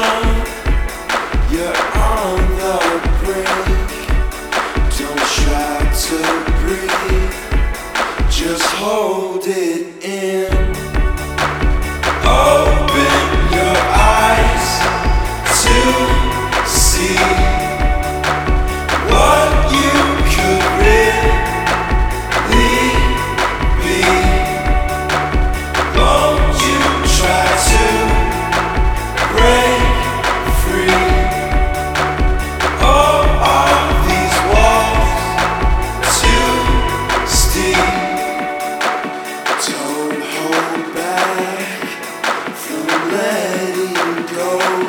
You're on the brink. Don't try to breathe, just hold it in. Open your eyes to see what you could really be. Won't you try to break free? Or are these walls too steep? Don't hold back from letting go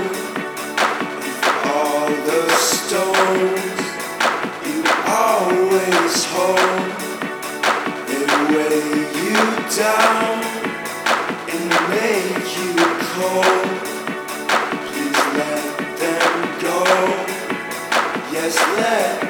of all the stones you always hold. They weigh you down and make you cold. Please let them go. Yes, let